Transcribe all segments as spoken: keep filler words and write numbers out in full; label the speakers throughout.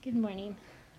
Speaker 1: Good morning.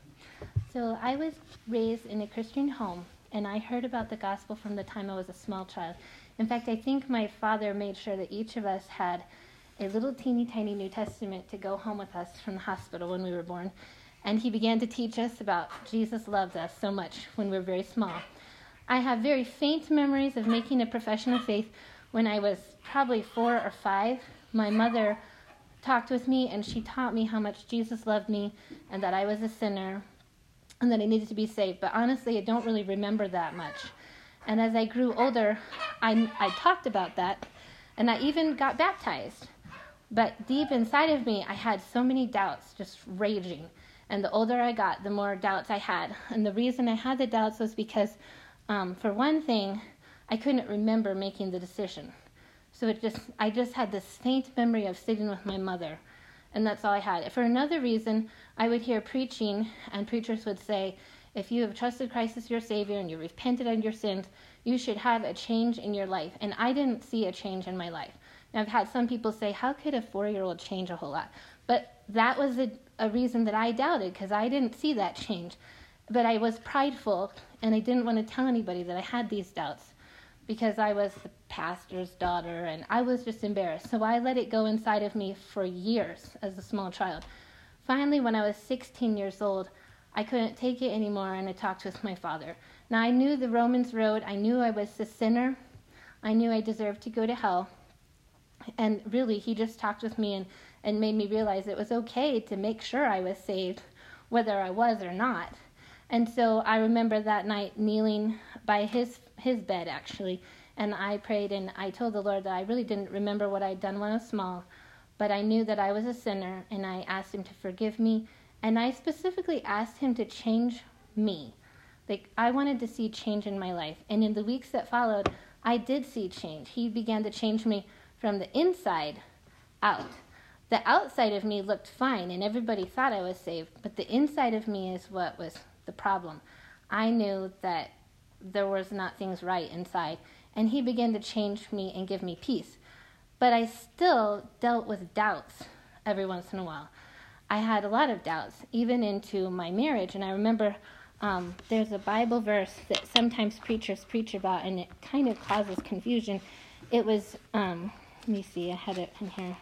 Speaker 1: So I was raised in a Christian home, and I heard about the gospel from the time I was a small child. In fact, I think my father made sure that each of us had a little teeny tiny New Testament to go home with us from the hospital when we were born. And he began to teach us about Jesus loved us so much when we were very small. I have very faint memories of making a profession of faith when I was probably four or five. My mother talked with me, and she taught me how much Jesus loved me and that I was a sinner and that I needed to be saved. But honestly, I don't really remember that much. And as I grew older, I, I talked about that, and I even got baptized. But deep inside of me, I had so many doubts just raging. And the older I got, the more doubts I had. And the reason I had the doubts was because, um, for one thing, I couldn't remember making the decision. So it just, I just had this faint memory of sitting with my mother, and that's all I had. For another reason, I would hear preaching, and preachers would say, if you have trusted Christ as your Savior and you repented of your sins, you should have a change in your life. And I didn't see a change in my life. And I've had some people say, how could a four-year-old change a whole lot? But that was a, a reason that I doubted, because I didn't see that change. But I was prideful, and I didn't want to tell anybody that I had these doubts, because I was the pastor's daughter, and I was just embarrassed. So I let it go inside of me for years as a small child. Finally, when I was sixteen years old, I couldn't take it anymore, and I talked with my father. Now, I knew the Romans road. I knew I was a sinner. I knew I deserved to go to hell. And really, he just talked with me and, and made me realize it was okay to make sure I was saved, whether I was or not. And so I remember that night kneeling by his his bed, actually, and I prayed, and I told the Lord that I really didn't remember what I'd done when I was small, but I knew that I was a sinner, and I asked him to forgive me, and I specifically asked him to change me. Like, I wanted to see change in my life, and in the weeks that followed, I did see change. He began to change me from the inside out. The outside of me looked fine, and everybody thought I was saved, but the inside of me is what was the problem. I knew that there was not things right inside, and he began to change me and give me peace. But I still dealt with doubts every once in a while. I had a lot of doubts, even into my marriage, and I remember um, there's a Bible verse that sometimes preachers preach about, and it kind of causes confusion. It was, um, let me see, I had it in here.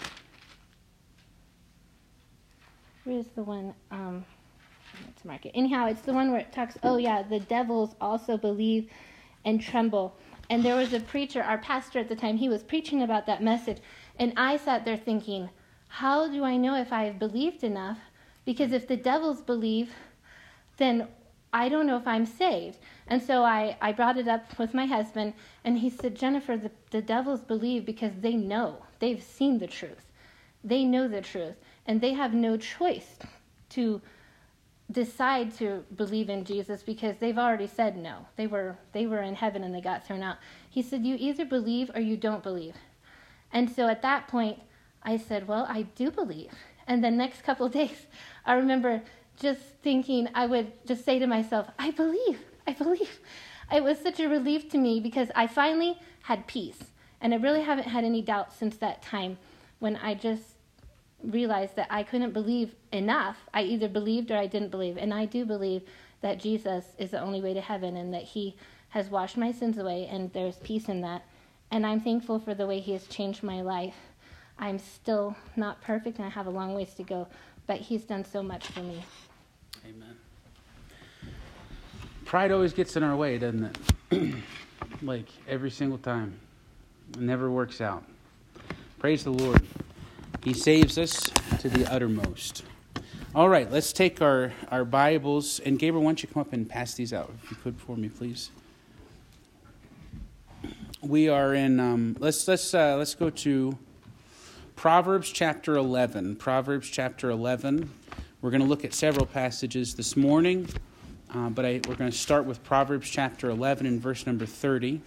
Speaker 1: Where's the one? Um, to mark it. Anyhow, it's the one where it talks, oh yeah, the devils also believe and tremble. And there was a preacher, our pastor at the time, he was preaching about that message. And I sat there thinking, how do I know if I have believed enough? Because if the devils believe, then I don't know if I'm saved. And so I, I brought it up with my husband, and he said, Jennifer, the, the devils believe because they know. They've seen the truth. They know the truth. And they have no choice to decide to believe in Jesus because they've already said no. They were they were in heaven and they got thrown out. He said, you either believe or you don't believe. And so at that point, I said, well, I do believe. And the next couple of days, I remember just thinking, I would just say to myself, I believe, I believe. It was such a relief to me because I finally had peace. And I really haven't had any doubt since that time when I just realized that I couldn't believe enough. I either believed or I didn't believe. And I do believe that Jesus is the only way to heaven and that he has washed my sins away, and there's peace in that. And I'm thankful for the way he has changed my life. I'm still not perfect and I have a long ways to go, but he's done so much for me.
Speaker 2: Amen. Pride always gets in our way, doesn't it? Like every single time. It never works out. Praise the Lord. He saves us to the uttermost. All right, let's take our, our Bibles. And Gabriel, why don't you come up and pass these out, if you could, for me, please. We are in, um, let's, let's, uh, let's go to Proverbs chapter eleven. Proverbs chapter eleven. We're going to look at several passages this morning, uh, but I, we're going to start with Proverbs chapter eleven and verse number thirty.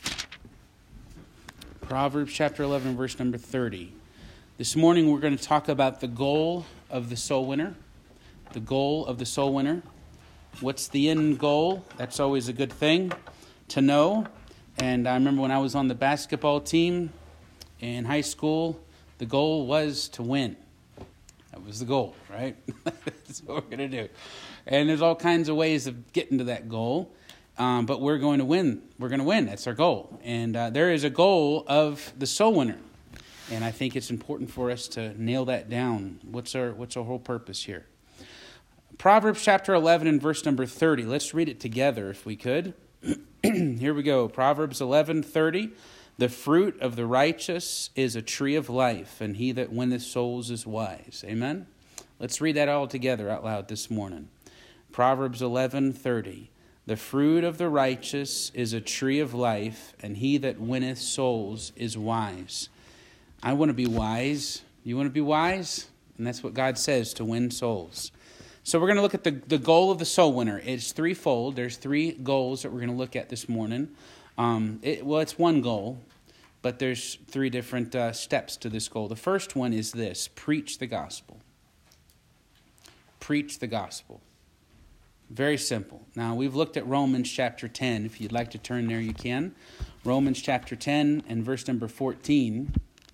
Speaker 2: Proverbs chapter eleven, verse number thirty. This morning we're going to talk about the goal of the soul winner. The goal of the soul winner. What's the end goal? That's always a good thing to know. And I remember when I was on the basketball team in high school, the goal was to win. That was the goal, right? That's what we're going to do. And there's all kinds of ways of getting to that goal. Um, but we're going to win. We're going to win. That's our goal. And uh, there is a goal of the soul winner. And I think it's important for us to nail that down. What's our what's our whole purpose here? Proverbs chapter eleven and verse number thirty. Let's read it together if we could. Here we go. Proverbs eleven thirty. The fruit of the righteous is a tree of life, and he that winneth souls is wise. Amen? Let's read that all together out loud this morning. Proverbs eleven thirty. The fruit of the righteous is a tree of life, and he that winneth souls is wise. I want to be wise. You want to be wise? And that's what God says, to win souls. So we're going to look at the, the goal of the soul winner. It's threefold. There's three goals that we're going to look at this morning. Um, it, well, it's one goal, but there's three different uh, steps to this goal. The first one is this: preach the gospel. Preach the gospel. Very simple. Now, we've looked at Romans chapter ten. If you'd like to turn there, you can. Romans chapter ten and verse number fourteen.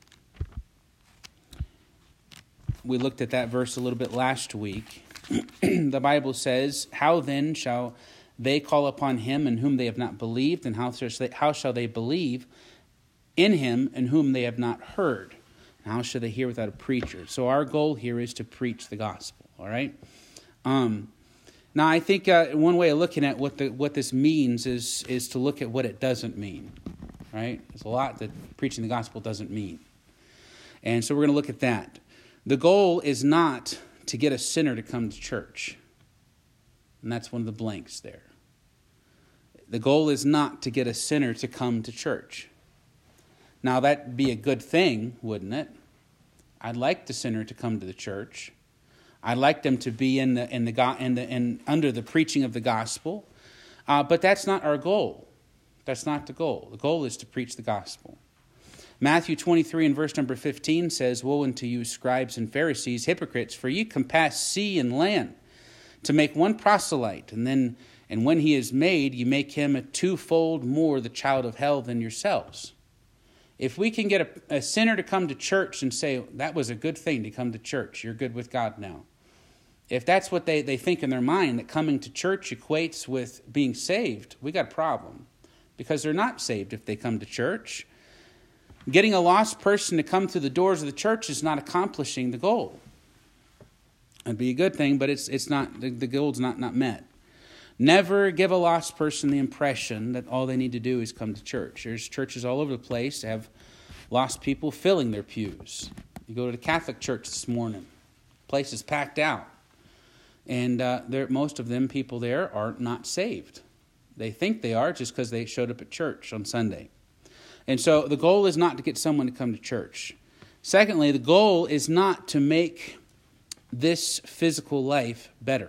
Speaker 2: We looked at that verse a little bit last week. The Bible says, how then shall they call upon him in whom they have not believed? And how shall they, how shall they believe in him in whom they have not heard? And how shall they hear without a preacher? So our goal here is to preach the gospel, all right? Um, now, I think uh, one way of looking at what the, what this means is, is to look at what it doesn't mean, right? There's a lot that preaching the gospel doesn't mean. And so we're going to look at that. The goal is not to get a sinner to come to church. And that's one of the blanks there. The goal is not to get a sinner to come to church. Now, that'd be a good thing, wouldn't it? I'd like the sinner to come to the church. I'd like them to be in the in the in the in under the preaching of the gospel. Uh, but that's not our goal. That's not the goal. The goal is to preach the gospel. Matthew twenty-three and verse number fifteen says, woe unto you, scribes and Pharisees, hypocrites, for ye compass sea and land to make one proselyte, and then and when he is made, you make him a twofold more the child of hell than yourselves. If we can get a, a sinner to come to church and say, that was a good thing to come to church, you're good with God now. If that's what they, they think in their mind, that coming to church equates with being saved, we got a problem. Because they're not saved if they come to church. Getting a lost person to come through the doors of the church is not accomplishing the goal. It'd be a good thing, but it's it's not the, the goal's not, not met. Never give a lost person the impression that all they need to do is come to church. There's churches all over the place that have lost people filling their pews. You go to the Catholic church this morning, the place is packed out. And uh, most of them people there are not saved. They think they are just because they showed up at church on Sunday. And so the goal is not to get someone to come to church. Secondly, the goal is not to make this physical life better.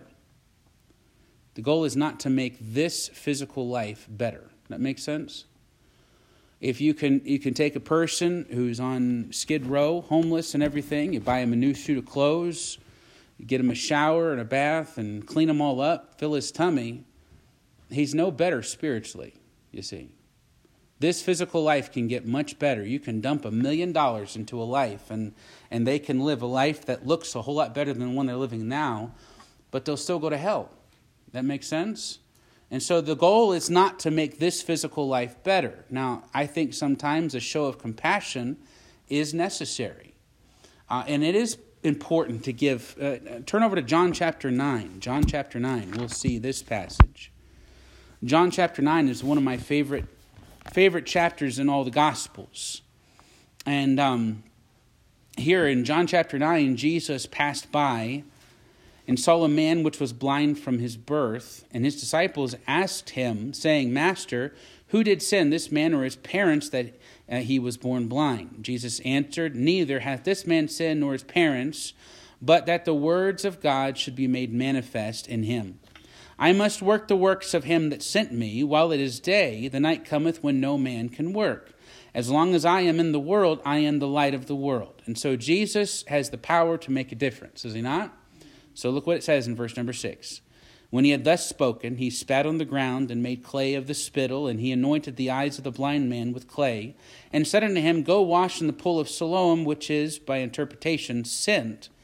Speaker 2: The goal is not to make this physical life better. That makes sense? If you can you can take a person who's on Skid Row, homeless and everything, you buy him a new suit of clothes, you get him a shower and a bath and clean him all up, fill his tummy, he's no better spiritually, you see. This physical life can get much better. You can dump a million dollars into a life and, and they can live a life that looks a whole lot better than the one they're living now, but they'll still go to hell. That makes sense? And so the goal is not to make this physical life better. Now, I think sometimes a show of compassion is necessary. Uh, and it is important to give... Uh, turn over to John chapter nine. John chapter nine. We'll see this passage. John chapter nine is one of my favorite favorite chapters in all the Gospels. And um, here in John chapter nine, Jesus passed by and saw a man which was blind from his birth. And his disciples asked him, saying, Master, who did sin, this man or his parents, that uh, he was born blind? Jesus answered, Neither hath this man sinned nor his parents, but that the words of God should be made manifest in him. I must work the works of him that sent me while it is day. The night cometh when no man can work. As long as I am in the world, I am the light of the world. And so Jesus has the power to make a difference, is he not? So look what it says in verse number six. When he had thus spoken, he spat on the ground and made clay of the spittle, and he anointed the eyes of the blind man with clay, and said unto him, Go wash in the pool of Siloam, which is, by interpretation, sent.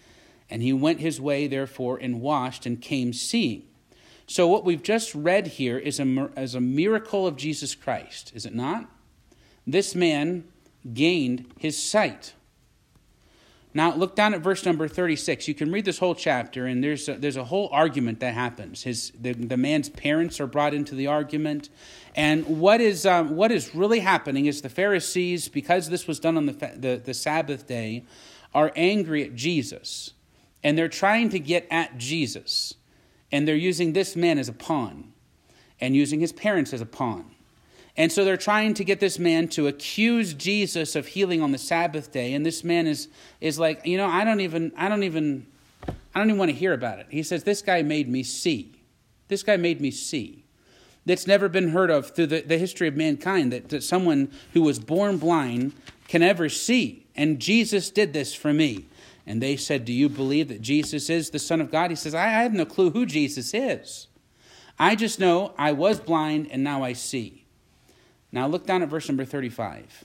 Speaker 2: And he went his way, therefore, and washed, and came seeing. So what we've just read here is a, is a miracle of Jesus Christ, is it not? This man gained his sight. Now, look down at verse number thirty-six. You can read this whole chapter, and there's a, there's a whole argument that happens. His the, the man's parents are brought into the argument. And what is um, what is really happening is the Pharisees, because this was done on the, the, the Sabbath day, are angry at Jesus. And they're trying to get at Jesus. And they're using this man as a pawn. And using his parents as a pawn. And so they're trying to get this man to accuse Jesus of healing on the Sabbath day. And this man is is like, you know, I don't even, I don't even, I don't even want to hear about it. He says, this guy made me see. This guy made me see. That's never been heard of through the, the history of mankind, that, that someone who was born blind can ever see. And Jesus did this for me. And they said, do you believe that Jesus is the Son of God? He says, I, I have no clue who Jesus is. I just know I was blind and now I see. Now look down at verse number thirty-five.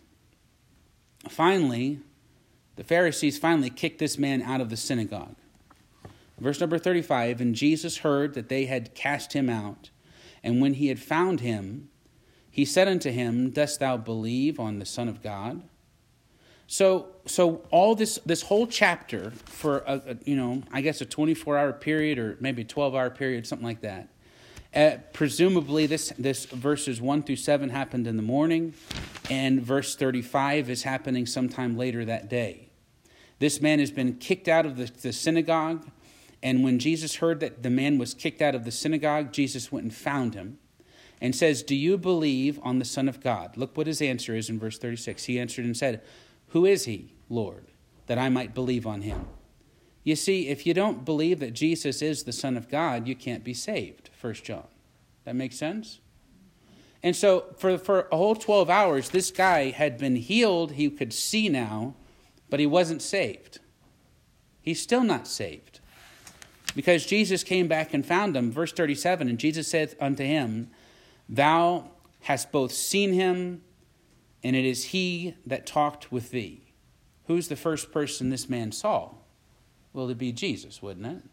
Speaker 2: Finally, the Pharisees finally kicked this man out of the synagogue. Verse number thirty-five, and Jesus heard that they had cast him out. And when he had found him, he said unto him, dost thou believe on the Son of God? So, so all this this whole chapter for a, a you know I guess a twenty-four hour period or maybe a twelve hour period, something like that. Uh, presumably, this this verses one through seven happened in the morning, and verse thirty-five is happening sometime later that day. This man has been kicked out of the, the synagogue, and when Jesus heard that the man was kicked out of the synagogue, Jesus went and found him and says, do you believe on the Son of God? Look what his answer is in verse thirty-six. He answered and said, who is he, Lord, that I might believe on him? You see, if you don't believe that Jesus is the Son of God, you can't be saved, First John. That makes sense? And so for, for a whole twelve hours, this guy had been healed. He could see now, but he wasn't saved. He's still not saved. Because Jesus came back and found him. Verse thirty-seven, and Jesus said unto him, thou hast both seen him, and it is he that talked with thee. Who's the first person this man saw? Well, it'd be Jesus, wouldn't it?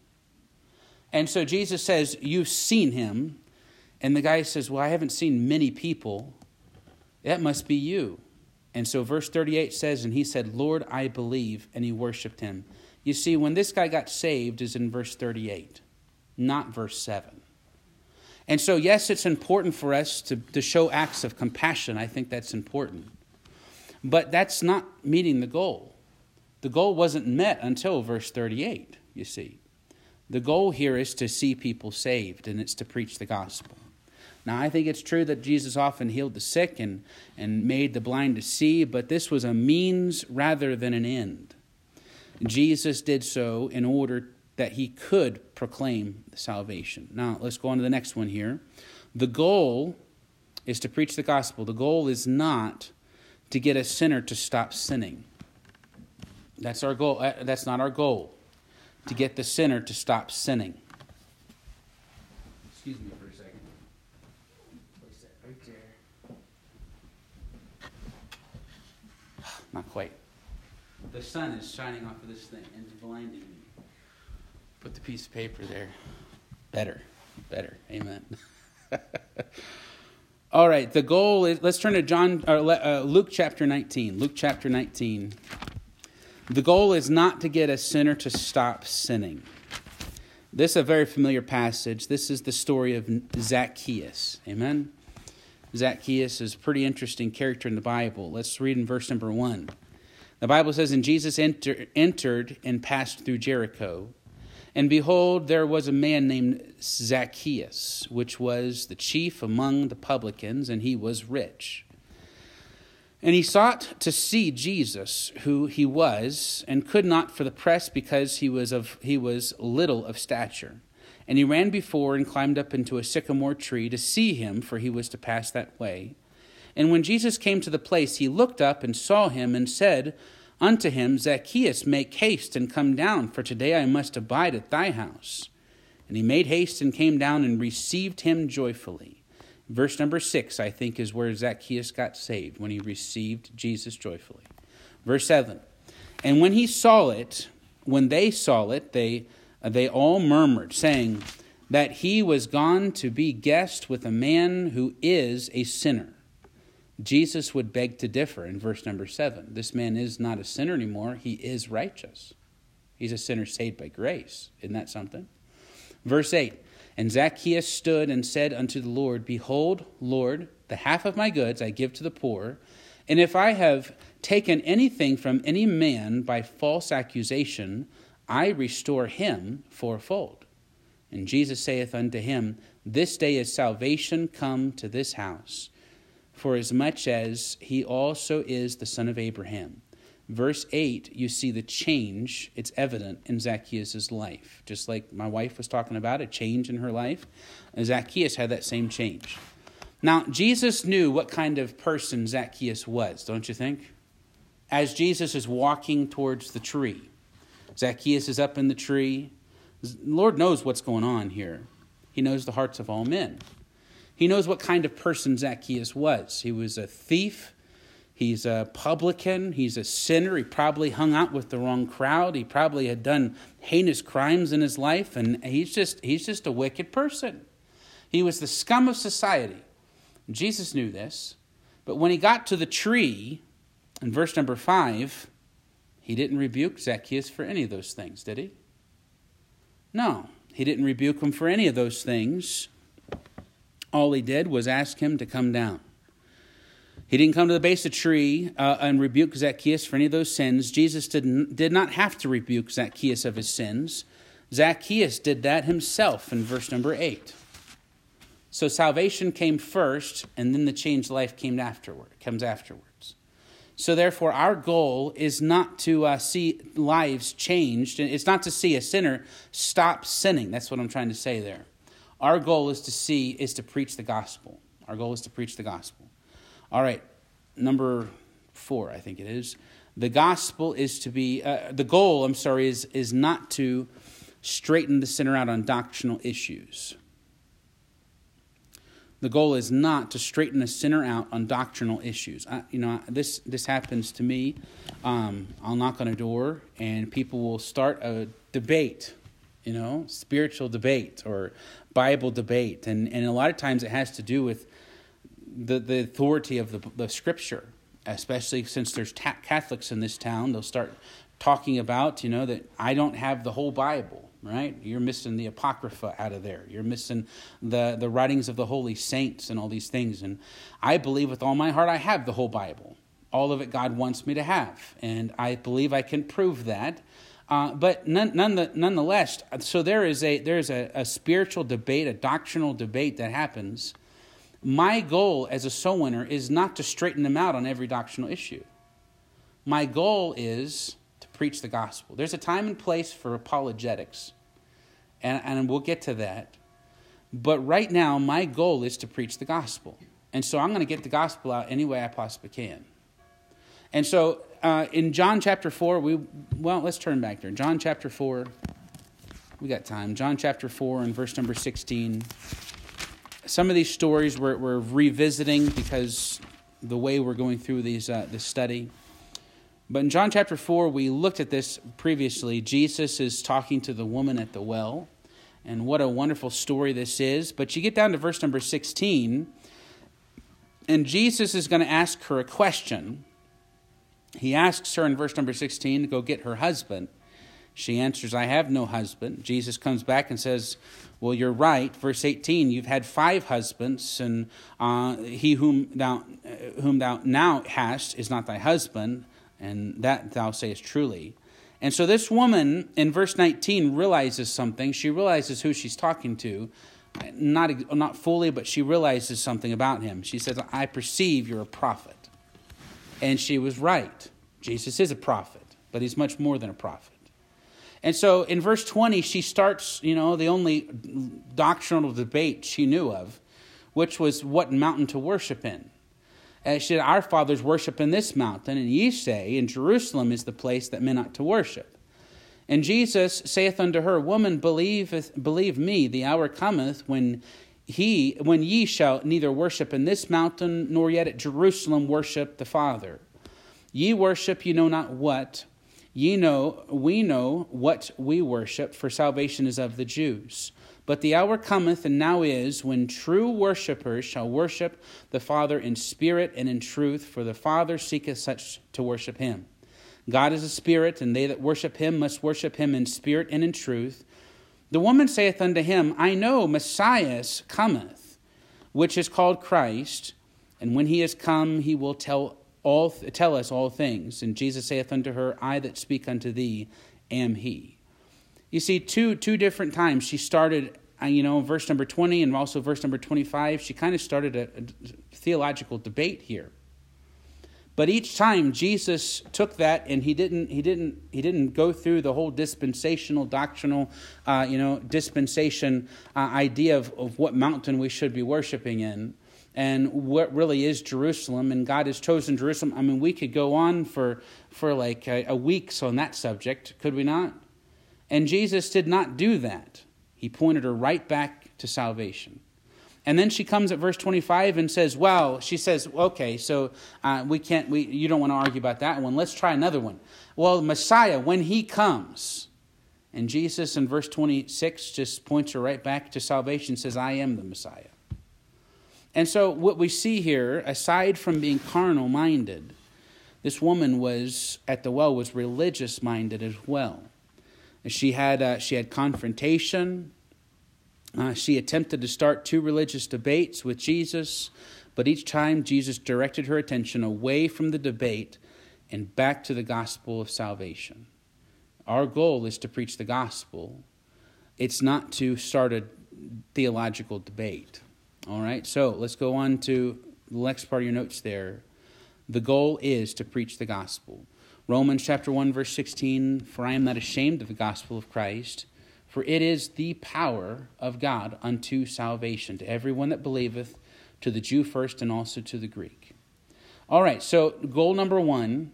Speaker 2: And so Jesus says, you've seen him. And the guy says, well, I haven't seen many people. That must be you. And so verse thirty-eight says, and he said, Lord, I believe. And he worshiped him. You see, when this guy got saved is in verse thirty-eight, not verse seven. And so, yes, it's important for us to, to show acts of compassion. I think that's important. But that's not meeting the goal. The goal wasn't met until verse thirty-eight, you see. The goal here is to see people saved, and it's to preach the gospel. Now, I think it's true that Jesus often healed the sick and, and made the blind to see, but this was a means rather than an end. Jesus did so in order that he could proclaim salvation. Now, let's go on to the next one here. The goal is to preach the gospel. The goal is not to get a sinner to stop sinning. That's our goal. That's not our goal, to get the sinner to stop sinning. Excuse me for a second. Place that right there. Not quite. The sun is shining off of this thing and blinding me. Put the piece of paper there. Better. Better. Amen. All right. The goal is, let's turn to John, or uh, Luke chapter nineteen. Luke chapter nineteen. The goal is not to get a sinner to stop sinning. This is a very familiar passage. This is the story of Zacchaeus. Amen? Zacchaeus is a pretty interesting character in the Bible. Let's read in verse number one. The Bible says, and Jesus enter, entered and passed through Jericho. And behold, there was a man named Zacchaeus, which was the chief among the publicans, and he was rich. And he sought to see Jesus, who he was, and could not for the press, because he was of he was little of stature. And he ran before and climbed up into a sycamore tree to see him, for he was to pass that way. And when Jesus came to the place, he looked up and saw him, and said unto him, Zacchaeus, make haste and come down, for today I must abide at thy house. And he made haste and came down and received him joyfully. Verse number six, I think, is where Zacchaeus got saved, when he received Jesus joyfully. Verse seven, and when he saw it, when they saw it, they they all murmured, saying that he was gone to be guest with a man who is a sinner. Jesus would beg to differ in verse number seven. This man is not a sinner anymore. He is righteous. He's a sinner saved by grace. Isn't that something? Verse eight, and Zacchaeus stood and said unto the Lord, Behold, Lord, the half of my goods I give to the poor, and if I have taken anything from any man by false accusation, I restore him fourfold. And Jesus saith unto him, This day is salvation come to this house, for as much as he also is the son of Abraham. Verse eight, you see the change. It's evident in Zacchaeus' life. Just like my wife was talking about, a change in her life. And Zacchaeus had that same change. Now, Jesus knew what kind of person Zacchaeus was, don't you think? As Jesus is walking towards the tree, Zacchaeus is up in the tree. The Lord knows what's going on here. He knows the hearts of all men. He knows what kind of person Zacchaeus was. He was a thief. He's a publican. He's a sinner. He probably hung out with the wrong crowd. He probably had done heinous crimes in his life, and he's just he's just a wicked person. He was the scum of society. Jesus knew this, but when he got to the tree, in verse number five, he didn't rebuke Zacchaeus for any of those things, did he? No, he didn't rebuke him for any of those things. All he did was ask him to come down. He didn't come to the base of the tree uh, and rebuke Zacchaeus for any of those sins. Jesus didn't, did not have to rebuke Zacchaeus of his sins. Zacchaeus did that himself in verse number eight. So salvation came first, and then the changed life came afterward, comes afterwards. So therefore, our goal is not to uh, see lives changed. It's not to see a sinner stop sinning. That's what I'm trying to say there. Our goal is to see, is to preach the gospel. Our goal is to preach the gospel. All right, number four, I think it is. The gospel is to be, uh, the goal, I'm sorry, is, is not to straighten the sinner out on doctrinal issues. The goal is not to straighten a sinner out on doctrinal issues. I, you know, this this happens to me. Um, I'll knock on a door, and people will start a debate, you know, spiritual debate or Bible debate. And, and a lot of times it has to do with the, the authority of the, the Scripture, especially since there's ta- Catholics in this town. They'll start talking about, you know, that I don't have the whole Bible, right? You're missing the Apocrypha out of there. You're missing the, the writings of the holy saints and all these things. And I believe with all my heart I have the whole Bible. All of it God wants me to have. And I believe I can prove that. Uh, but none, none the, nonetheless, so there is a there is a, a spiritual debate, a doctrinal debate that happens. My goal as a soul winner is not to straighten them out on every doctrinal issue. My goal is to preach the gospel. There's a time and place for apologetics, and, and we'll get to that. But right now, my goal is to preach the gospel. And so I'm going to get the gospel out any way I possibly can. And so uh, in John chapter four, we well, let's turn back there. John chapter four, we got time. John chapter four and verse number sixteen. Some of these stories we're, we're revisiting because the way we're going through these uh, this study. But in John chapter four, we looked at this previously. Jesus is talking to the woman at the well. And what a wonderful story this is. But you get down to verse number sixteen, and Jesus is going to ask her a question. He asks her in verse number sixteen to go get her husband. She answers, I have no husband. Jesus comes back and says, well, you're right. Verse eighteen, you've had five husbands, and uh, he whom thou, uh, whom thou now hast is not thy husband, and that thou sayest truly. And so this woman in verse nineteen realizes something. She realizes who she's talking to. Not, not fully, but she realizes something about him. She says, I perceive you're a prophet. And she was right. Jesus is a prophet, but he's much more than a prophet. And so in verse twenty, she starts, you know, the only doctrinal debate she knew of, which was what mountain to worship in. And she said, our fathers worship in this mountain, and ye say, in Jerusalem is the place that men ought to worship. And Jesus saith unto her, Woman, believe, believe me, the hour cometh when he, when ye shall neither worship in this mountain, nor yet at Jerusalem worship the Father. Ye worship ye know not what. Ye know, we know what we worship, for salvation is of the Jews. But the hour cometh, and now is, when true worshippers shall worship the Father in spirit and in truth, for the Father seeketh such to worship him. God is a spirit, and they that worship him must worship him in spirit and in truth. The woman saith unto him, I know Messiah cometh, which is called Christ, and when he is come, he will tell all tell us all things. And Jesus saith unto her, I that speak unto thee am he. You see, two two different times she started, uh, you know, verse number twenty and also verse number twenty-five, she kind of started a, a theological debate here. But each time Jesus took that, and he didn't he didn't he didn't go through the whole dispensational doctrinal, uh, you know, dispensation uh, idea of, of what mountain we should be worshiping in. And what really is Jerusalem, and God has chosen Jerusalem. I mean, we could go on for, for like a, a weeks on that subject, could we not? And Jesus did not do that. He pointed her right back to salvation. And then she comes at verse twenty-five and says, well, she says, okay, so uh, we can't, we you don't want to argue about that one. Let's try another one. Well, Messiah, when he comes. And Jesus in verse twenty-six just points her right back to salvation, says, I am the Messiah. And so what we see here, aside from being carnal-minded, this woman was, at the well, was religious-minded as well. She had uh, she had confrontation. Uh, she attempted to start two religious debates with Jesus, but each time Jesus directed her attention away from the debate and back to the gospel of salvation. Our goal is to preach the gospel. It's not to start a theological debate. All right, so let's go on to the next part of your notes there. The goal is to preach the gospel. Romans chapter one, verse sixteen, for I am not ashamed of the gospel of Christ, for it is the power of God unto salvation, to everyone that believeth, to the Jew first and also to the Greek. All right, so goal number one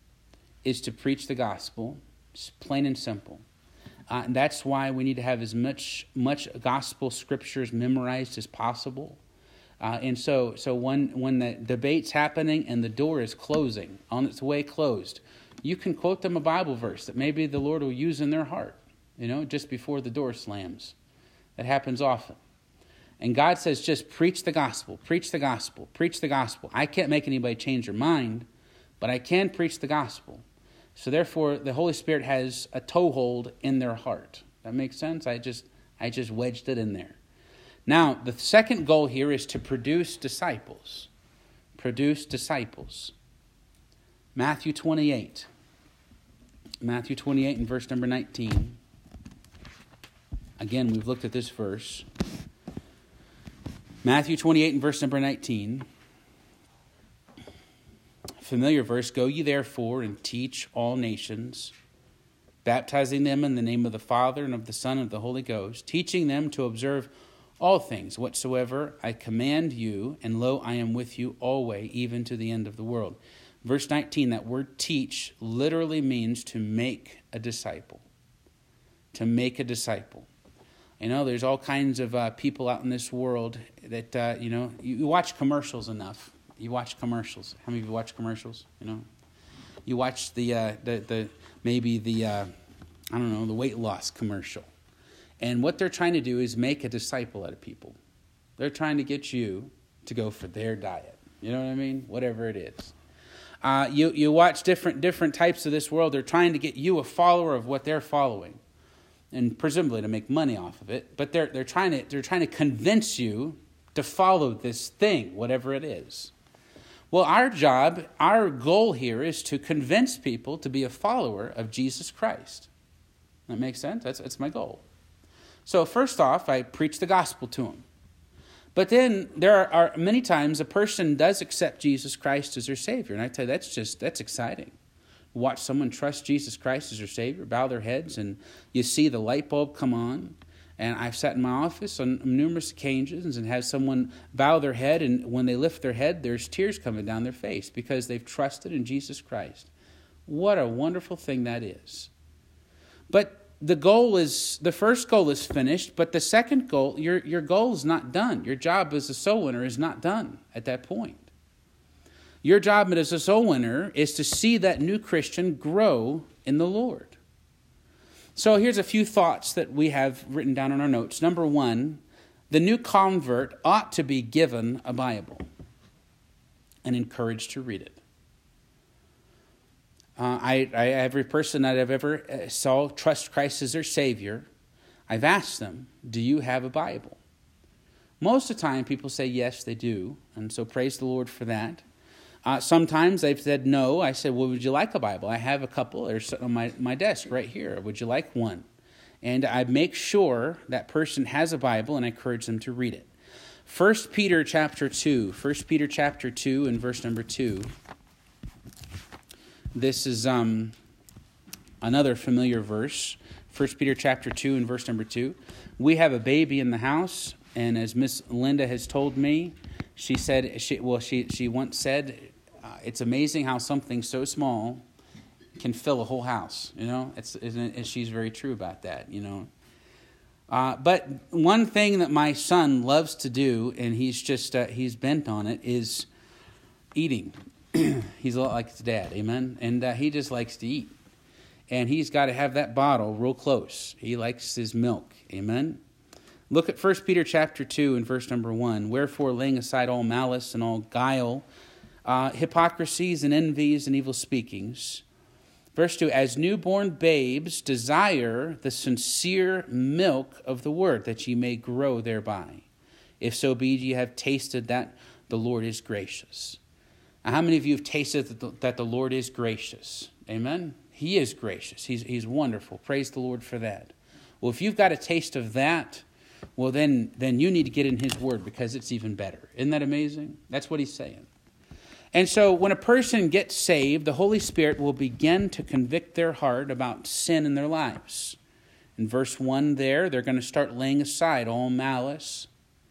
Speaker 2: is to preach the gospel. It's plain and simple. Uh, and that's why we need to have as much much gospel scriptures memorized as possible. Uh, and so so when, when the debate's happening and the door is closing, on its way closed, you can quote them a Bible verse that maybe the Lord will use in their heart, you know, just before the door slams. That happens often. And God says, just preach the gospel, preach the gospel, preach the gospel. I can't make anybody change their mind, but I can preach the gospel. So therefore, the Holy Spirit has a toehold in their heart. That makes sense? I just I just wedged it in there. Now, the second goal here is to produce disciples. Produce disciples. Matthew twenty-eight. Matthew twenty-eight and verse number nineteen. Again, we've looked at this verse. Matthew twenty-eight and verse number nineteen. Familiar verse, go ye therefore and teach all nations, baptizing them in the name of the Father and of the Son and of the Holy Ghost, teaching them to observe all things whatsoever I command you, and lo, I am with you always, even to the end of the world. Verse nineteen, that word teach literally means to make a disciple. To make a disciple. You know, there's all kinds of uh, people out in this world that, uh, you know, you, you watch commercials enough. You watch commercials. How many of you watch commercials? You know, you watch the uh, the the maybe the uh, I don't know the weight loss commercial, and what they're trying to do is make a disciple out of people. They're trying to get you to go for their diet. You know what I mean? Whatever it is. Uh, you you watch different different types of this world. They're trying to get you a follower of what they're following, and presumably to make money off of it. But they're they're trying to they're trying to convince you to follow this thing, whatever it is. Well, our job, our goal here is to convince people to be a follower of Jesus Christ. That makes sense? That's, that's my goal. So first off, I preach the gospel to them. But then there are, are many times a person does accept Jesus Christ as their Savior. And I tell you, that's just, that's exciting. Watch someone trust Jesus Christ as their Savior, bow their heads, and you see the light bulb come on. And I've sat in my office on numerous occasions and had someone bow their head, and when they lift their head, there's tears coming down their face because they've trusted in Jesus Christ. What a wonderful thing that is. But the goal is, the first goal is finished, but the second goal, your, your goal is not done. Your job as a soul winner is not done at that point. Your job as a soul winner is to see that new Christian grow in the Lord. So here's a few thoughts that we have written down in our notes. Number one, the new convert ought to be given a Bible and encouraged to read it. Uh, I, I, every person that I've ever saw trust Christ as their Savior, I've asked them, do you have a Bible? Most of the time, people say yes, they do. And so praise the Lord for that. Uh, sometimes they've said no. I said, well, would you like a Bible? I have a couple. They're sitting on my, my desk right here. Would you like one? And I make sure that person has a Bible and I encourage them to read it. First Peter chapter two. First Peter chapter two and verse number two. This is um, another familiar verse. First Peter chapter two and verse number two. We have a baby in the house, and as Miss Linda has told me, she said, she, well, she, she once said, uh, it's amazing how something so small can fill a whole house. You know, it's, isn't it? She's very true about that, you know. Uh, but one thing that my son loves to do, and he's just, uh, he's bent on it, is eating. He's a lot like his dad, amen? And uh, he just likes to eat. And he's got to have that bottle real close. He likes his milk, amen? Look at First Peter chapter two and verse number one. Wherefore, laying aside all malice and all guile, uh, hypocrisies and envies and evil speakings. Verse two, as newborn babes desire the sincere milk of the word, that ye may grow thereby. If so be ye have tasted that the Lord is gracious. Now, how many of you have tasted that the, that the Lord is gracious? Amen? He is gracious. He's, he's wonderful. Praise the Lord for that. Well, if you've got a taste of that, well, then, then you need to get in his word, because it's even better. Isn't that amazing? That's what he's saying. And so when a person gets saved, the Holy Spirit will begin to convict their heart about sin in their lives. In verse one there, they're going to start laying aside all malice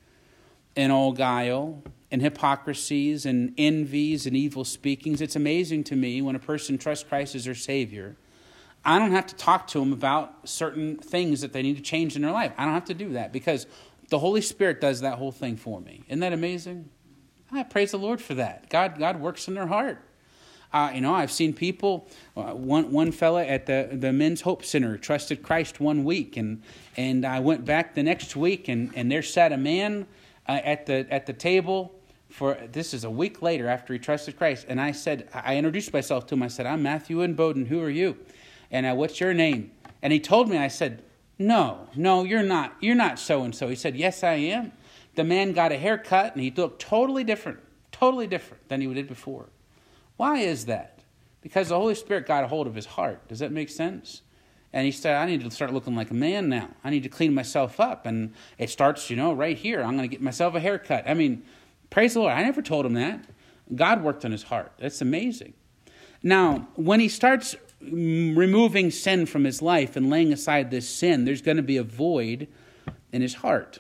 Speaker 2: and all guile and hypocrisies and envies and evil speakings. It's amazing to me when a person trusts Christ as their Savior, I don't have to talk to them about certain things that they need to change in their life. I don't have to do that, because the Holy Spirit does that whole thing for me. Isn't that amazing? I praise the Lord for that. God, God works in their heart. Uh, you know, I've seen people, uh, one one fella at the, the Men's Hope Center trusted Christ one week, and and I went back the next week, and, and there sat a man uh, at the at the table for, this is a week later after he trusted Christ, and I said, I introduced myself to him. I said, I'm Matthew N. Bowden. Who are you? And uh, what's your name? And he told me. I said, no, no, you're not. You're not so-and-so. He said, yes, I am. The man got a haircut, and he looked totally different, totally different than he did before. Why is that? Because the Holy Spirit got a hold of his heart. Does that make sense? And he said, I need to start looking like a man now. I need to clean myself up. And it starts, you know, right here. I'm going to get myself a haircut. I mean, praise the Lord. I never told him that. God worked on his heart. That's amazing. Now, when he starts removing sin from his life and laying aside this sin, there's going to be a void in his heart.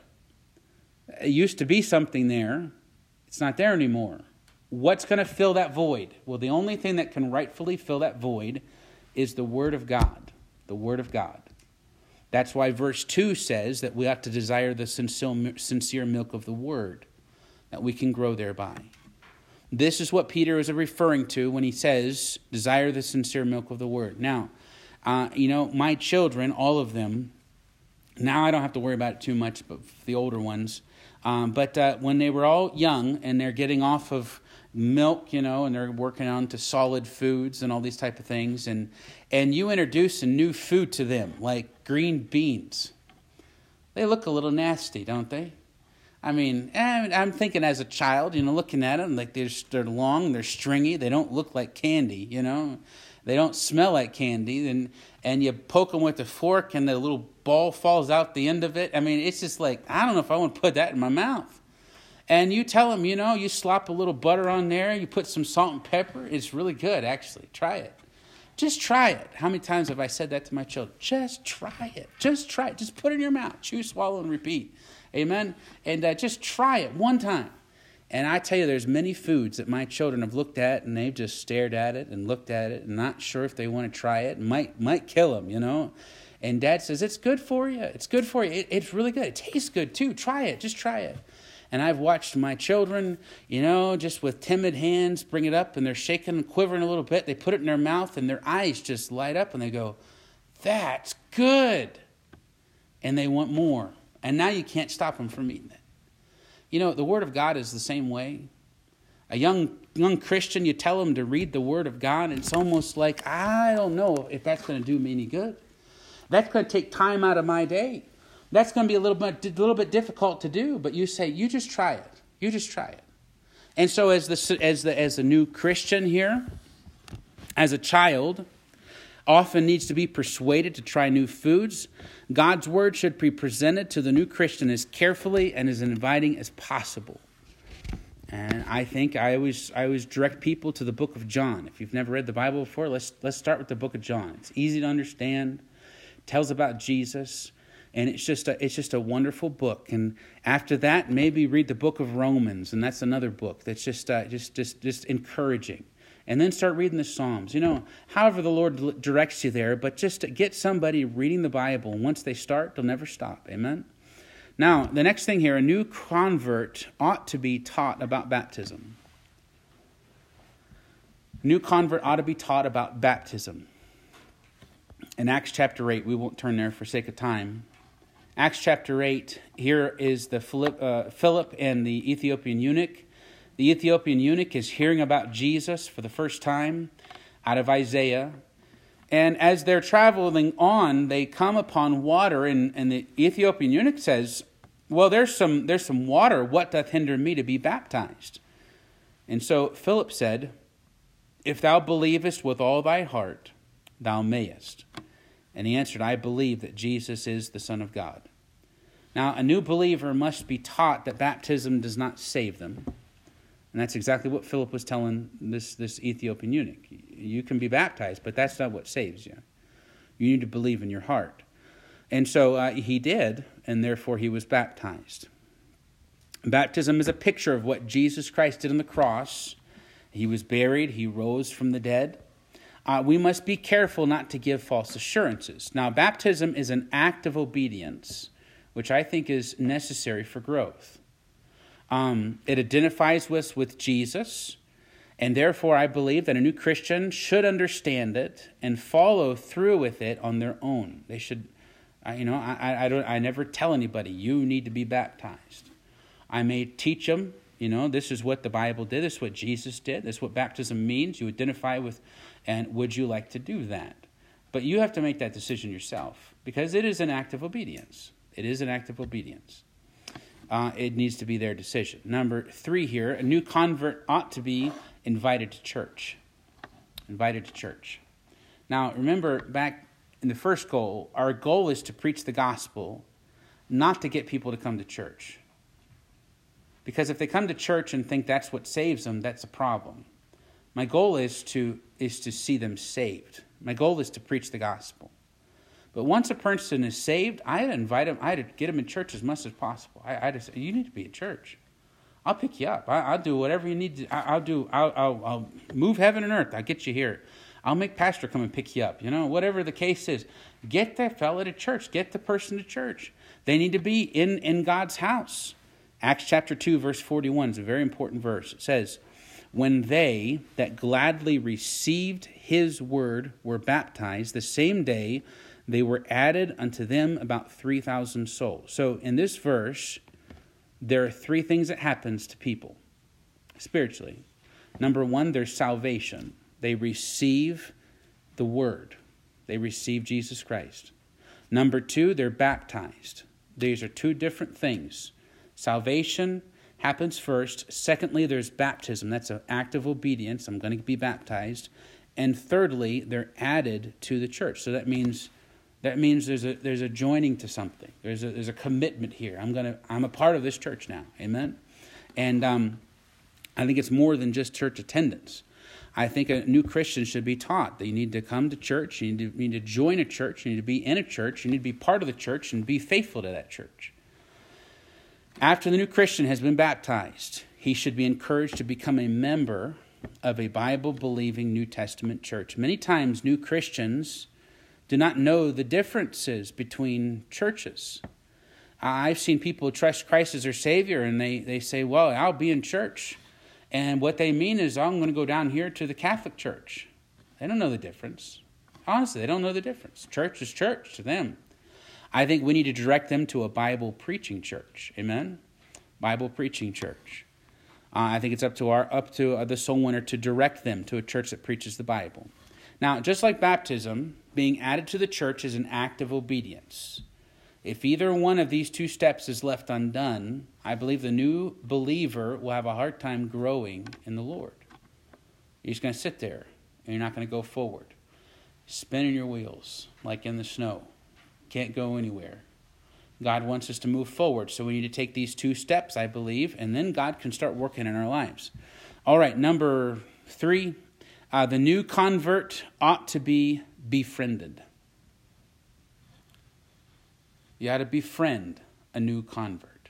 Speaker 2: It used to be something there. It's not there anymore. What's going to fill that void? Well, the only thing that can rightfully fill that void is the Word of God. The Word of God. That's why verse two says that we ought to desire the sincere milk of the Word, that we can grow thereby. This is what Peter is referring to when he says, desire the sincere milk of the Word. Now, uh, you know, my children, all of them, now I don't have to worry about it too much, but the older ones, um, but uh, when they were all young and they're getting off of milk, you know, and they're working on to solid foods and all these type of things, and and you introduce a new food to them, like green beans. They look a little nasty, don't they? I mean, I'm thinking as a child, you know, looking at them, like they're, they're long, they're stringy, they don't look like candy, you know. They don't smell like candy, and, and you poke them with a fork and the little ball falls out the end of it. I mean, it's just like, I don't know if I want to put that in my mouth. And you tell them, you know, you slop a little butter on there, you put some salt and pepper. It's really good, actually. Try it. Just try it. How many times have I said that to my children? Just try it. Just try it. Just put it in your mouth. Chew, swallow, and repeat. Amen? And uh, just try it one time. And I tell you, there's many foods that my children have looked at, and they've just stared at it and looked at it and not sure if they want to try it. Might might kill them, you know. And Dad says, it's good for you. It's good for you. It, it's really good. It tastes good, too. Try it. Just try it. And I've watched my children, you know, just with timid hands bring it up, and they're shaking and quivering a little bit. They put it in their mouth, and their eyes just light up, and they go, that's good. And they want more. And now you can't stop them from eating it. You know, the Word of God is the same way. A young young Christian, you tell them to read the Word of God, and it's almost like, I don't know if that's going to do me any good. That's going to take time out of my day. That's going to be a little bit a little bit difficult to do, but you say, you just try it. You just try it. And so as the as the as a new Christian here, as a child, often needs to be persuaded to try new foods, God's Word should be presented to the new Christian as carefully and as inviting as possible. And I think I always I always direct people to the book of John. If you've never read the Bible before, let's let's start with the book of John. It's easy to understand. Tells about Jesus, and it's just a it's just a wonderful book. And after that, maybe read the book of Romans, and that's another book that's just uh, just just just encouraging. And then start reading the Psalms. You know, however the Lord directs you there, but just to get somebody reading the Bible, and once they start, they'll never stop. Amen. Now, the next thing here, a new convert ought to be taught about baptism. A new convert ought to be taught about baptism. In Acts chapter eight, we won't turn there for sake of time. Acts chapter eight, here is the Philip, uh, Philip and the Ethiopian eunuch. The Ethiopian eunuch is hearing about Jesus for the first time out of Isaiah. And as they're traveling on, they come upon water, and, and the Ethiopian eunuch says, well, there's some, there's some water. What doth hinder me to be baptized? And so Philip said, if thou believest with all thy heart, thou mayest. And he answered, I believe that Jesus is the Son of God. Now, a new believer must be taught that baptism does not save them. And that's exactly what Philip was telling this, this Ethiopian eunuch. You can be baptized, but that's not what saves you. You need to believe in your heart. And so uh, he did, and therefore he was baptized. Baptism is a picture of what Jesus Christ did on the cross. He was buried, he rose from the dead. Uh, we must be careful not to give false assurances. Now, baptism is an act of obedience, which I think is necessary for growth. Um, it identifies us with Jesus, and therefore I believe that a new Christian should understand it and follow through with it on their own. They should, uh, you know, I, I don't, I never tell anybody you need to be baptized. I may teach them, you know, this is what the Bible did, this is what Jesus did, this is what baptism means. You identify with. And would you like to do that? But you have to make that decision yourself, because it is an act of obedience. It is an act of obedience. Uh, it needs to be their decision. Number three here, a new convert ought to be invited to church. Invited to church. Now, remember, back in the first goal, our goal is to preach the gospel, not to get people to come to church. Because if they come to church and think that's what saves them, that's a problem. My goal is to is to see them saved. My goal is to preach the gospel. But once a person is saved, I invite them, I get them in church as much as possible. I, I just you need to be at church. I'll pick you up. I, I'll do whatever you need to. I, I'll do. I'll, I'll, I'll move heaven and earth. I'll get you here. I'll make pastor come and pick you up. You know, whatever the case is, get that fella to church. Get the person to church. They need to be in in God's house. Acts chapter two, verse forty-one is a very important verse. It says, when they that gladly received his word were baptized, the same day they were added unto them about three thousand souls. So in this verse, there are three things that happens to people spiritually. Number one, there's salvation. They receive the word. They receive Jesus Christ. Number two, they're baptized. These are two different things. Salvation happens first. Secondly, there's baptism. That's an act of obedience. I'm going to be baptized. And thirdly, they're added to the church. So that means that means there's a there's a joining to something. There's a there's a commitment here. I'm gonna I'm a part of this church now. Amen. And um, I think it's more than just church attendance. I think a new Christian should be taught that you need to come to church. You need to, you need to join a church. You need to be in a church. You need to be part of the church and be faithful to that church. After the new Christian has been baptized, he should be encouraged to become a member of a Bible-believing New Testament church. Many times, new Christians do not know the differences between churches. I've seen people trust Christ as their Savior, and they, they say, well, I'll be in church. And what they mean is, I'm going to go down here to the Catholic Church. They don't know the difference. Honestly, they don't know the difference. Church is church to them. I think we need to direct them to a Bible preaching church. Amen? Bible preaching church. Uh, I think it's up to our up to uh, the soul winner to direct them to a church that preaches the Bible. Now, just like baptism, being added to the church is an act of obedience. If either one of these two steps is left undone, I believe the new believer will have a hard time growing in the Lord. You're just going to sit there, and you're not going to go forward. Spinning your wheels like in the snow. Can't go anywhere. God wants us to move forward, so we need to take these two steps, I believe, and then God can start working in our lives. All right, number three, uh, the new convert ought to be befriended. You ought to befriend a new convert.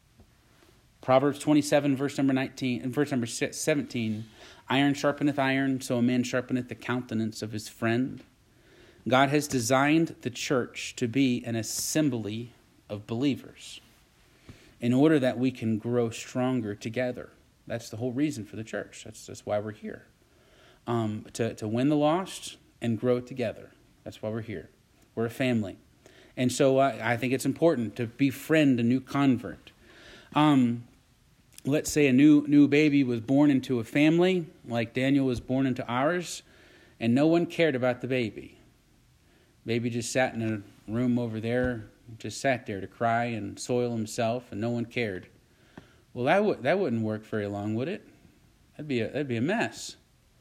Speaker 2: Proverbs twenty-seven, verse number nineteen, and verse number seventeen, iron sharpeneth iron, so a man sharpeneth the countenance of his friend. God has designed the church to be an assembly of believers in order that we can grow stronger together. That's the whole reason for the church. That's, that's why we're here. Um, to, to win the lost and grow together. That's why we're here. We're a family. And so uh, I think it's important to befriend a new convert. Um, let's say a new new baby was born into a family, like Daniel was born into ours, and no one cared about the baby. Baby just sat in a room over there, just sat there to cry and soil himself, and no one cared. Well, that would that wouldn't work very long, would it? That'd be a that'd be a mess.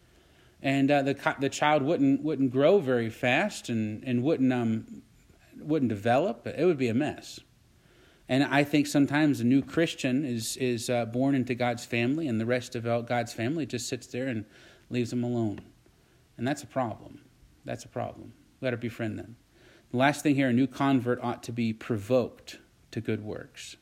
Speaker 2: And uh, the the child wouldn't wouldn't grow very fast, and and wouldn't um wouldn't develop. It would be a mess. And I think sometimes a new Christian is is uh, born into God's family, and the rest of God's family just sits there and leaves them alone, and that's a problem. That's a problem. We got to befriend them. The last thing here, a new convert ought to be provoked to good works.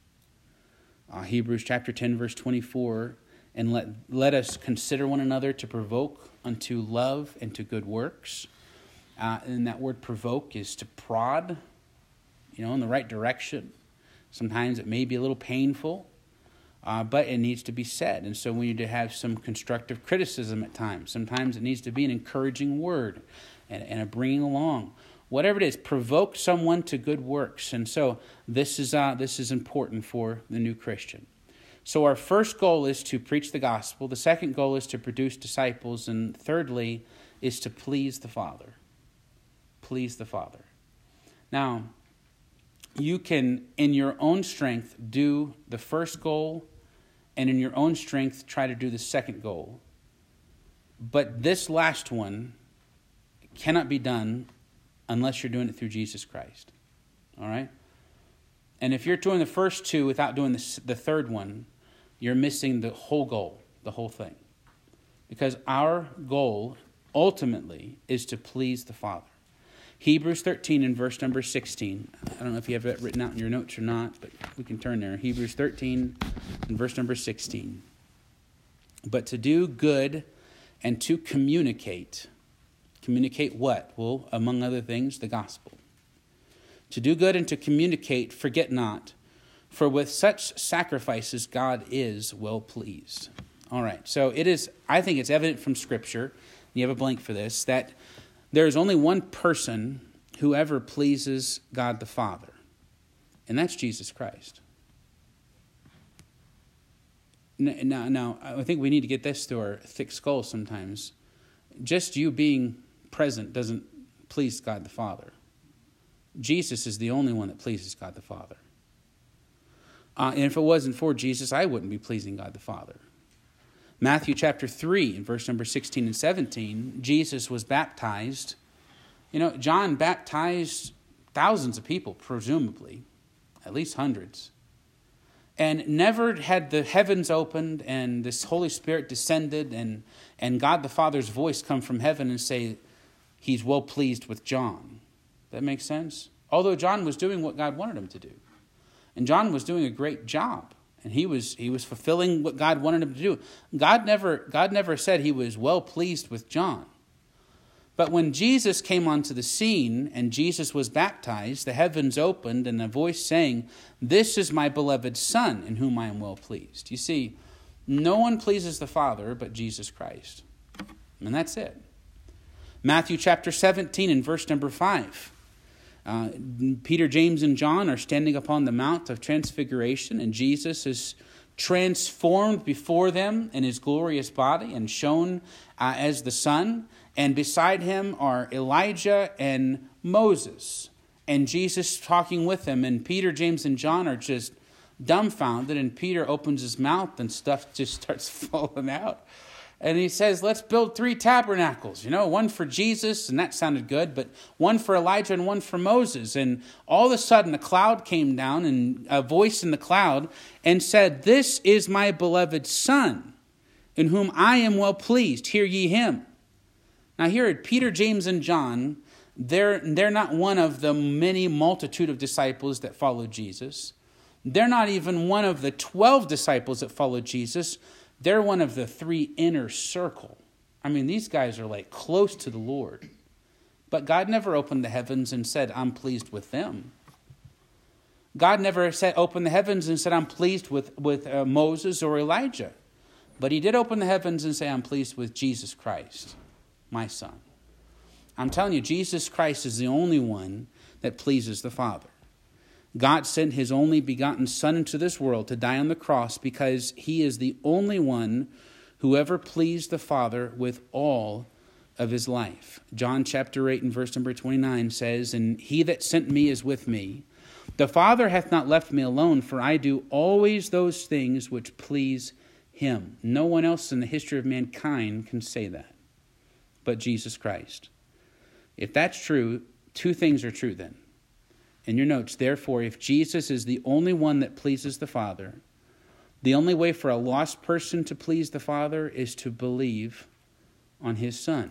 Speaker 2: Uh, Hebrews chapter ten, verse twenty-four, and let, let us consider one another to provoke unto love and to good works. Uh, and that word provoke is to prod, you know, in the right direction. Sometimes it may be a little painful, uh, but it needs to be said. And so we need to have some constructive criticism at times. Sometimes it needs to be an encouraging word and, and a bringing along. Whatever it is, provoke someone to good works. And so this is uh, this is important for the new Christian. So our first goal is to preach the gospel. The second goal is to produce disciples. And thirdly is to please the Father. Please the Father. Now, you can, in your own strength, do the first goal, and in your own strength, try to do the second goal. But this last one cannot be done unless you're doing it through Jesus Christ. All right? And if you're doing the first two without doing the, the third one, you're missing the whole goal, the whole thing. Because our goal, ultimately, is to please the Father. Hebrews thirteen and verse number sixteen. I don't know if you have it written out in your notes or not, but we can turn there. Hebrews thirteen and verse number sixteen. But to do good and to communicate. Communicate what? Well, among other things, the gospel. To do good and to communicate, forget not, for with such sacrifices God is well pleased. All right, so it is, I think it's evident from Scripture, you have a blank for this, that there is only one person who ever pleases God the Father, and that's Jesus Christ. Now, now, I think we need to get this through our thick skull sometimes. Just you being present doesn't please God the Father. Jesus is the only one that pleases God the Father. Uh, and if it wasn't for Jesus, I wouldn't be pleasing God the Father. Matthew chapter three, in verse number sixteen and seventeen, Jesus was baptized. You know, John baptized thousands of people, presumably, at least hundreds. And never had the heavens opened and this Holy Spirit descended and, and God the Father's voice come from heaven and say, he's well pleased with John. That makes sense? Although John was doing what God wanted him to do. And John was doing a great job. And he was he was fulfilling what God wanted him to do. God never God never said he was well pleased with John. But when Jesus came onto the scene and Jesus was baptized, the heavens opened and a voice saying, "This is my beloved Son, in whom I am well pleased." You see, no one pleases the Father but Jesus Christ. And that's it. Matthew chapter seventeen and verse number five. Uh, Peter, James, and John are standing upon the Mount of Transfiguration, and Jesus is transformed before them in his glorious body and shown uh, as the Son. And beside him are Elijah and Moses. And Jesus talking with them. And Peter, James, and John are just dumbfounded. And Peter opens his mouth and stuff just starts falling out. And he says, let's build three tabernacles. You know, one for Jesus, and that sounded good. But one for Elijah and one for Moses. And all of a sudden a cloud came down and a voice in the cloud and said, "This is my beloved Son, in whom I am well pleased. Hear ye him." Now here at Peter, James, and John, they're, they're not one of the many multitude of disciples that followed Jesus. They're not even one of the twelve disciples that followed Jesus. They're one of the three inner circle. I mean, these guys are like close to the Lord. But God never opened the heavens and said, "I'm pleased with them." God never said, opened the heavens and said, "I'm pleased with, with uh, Moses or Elijah." But he did open the heavens and say, "I'm pleased with Jesus Christ, my Son." I'm telling you, Jesus Christ is the only one that pleases the Father. God sent his only begotten Son into this world to die on the cross because he is the only one who ever pleased the Father with all of his life. John chapter eight and verse number twenty-nine says, "And he that sent me is with me. The Father hath not left me alone, for I do always those things which please him." No one else in the history of mankind can say that but Jesus Christ. If that's true, two things are true then. In your notes, therefore, if Jesus is the only one that pleases the Father, the only way for a lost person to please the Father is to believe on his Son.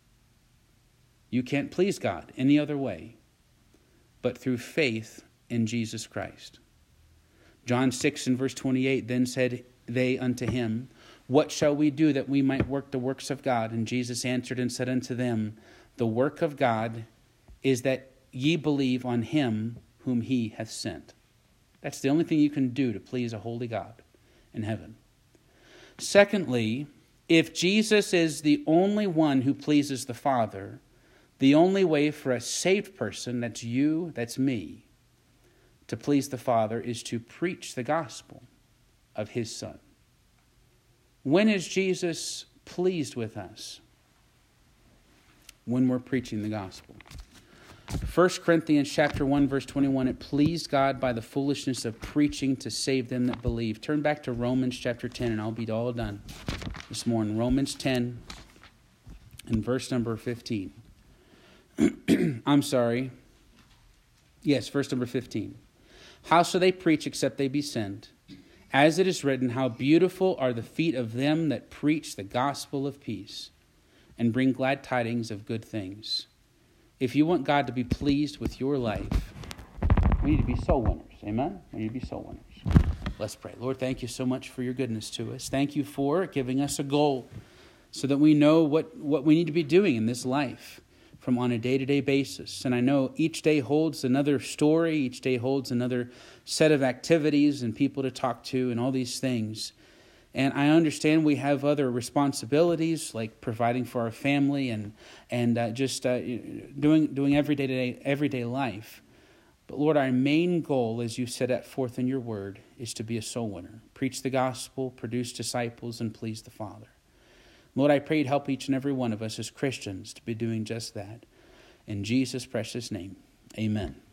Speaker 2: You can't please God any other way but through faith in Jesus Christ. John six and verse twenty-eight, "Then said they unto him, What shall we do that we might work the works of God? And Jesus answered and said unto them, The work of God is that ye believe on him whom he hath sent." That's the only thing you can do to please a holy God in heaven. Secondly, if Jesus is the only one who pleases the Father, the only way for a saved person, that's you, that's me, to please the Father is to preach the gospel of his Son. When is Jesus pleased with us? When we're preaching the gospel. First Corinthians chapter one, verse twenty-one, "It pleased God by the foolishness of preaching to save them that believe." Turn back to Romans chapter ten, and I'll be all done this morning. Romans ten and verse number fifteen. I'm sorry. Yes, verse number fifteen. "How shall they preach except they be sent? As it is written, how beautiful are the feet of them that preach the gospel of peace and bring glad tidings of good things." If you want God to be pleased with your life, we need to be soul winners. Amen? We need to be soul winners. Let's pray. Lord, thank you so much for your goodness to us. Thank you for giving us a goal so that we know what, what we need to be doing in this life from on a day-to-day basis. And I know each day holds another story. Each day holds another set of activities and people to talk to and all these things. And I understand we have other responsibilities like providing for our family and and uh, just uh, doing doing everyday everyday life. But Lord, our main goal, as you set that forth in your word, is to be a soul winner, preach the gospel, produce disciples, and please the Father. Lord, I pray you'd help each and every one of us as Christians to be doing just that. In Jesus' precious name, amen.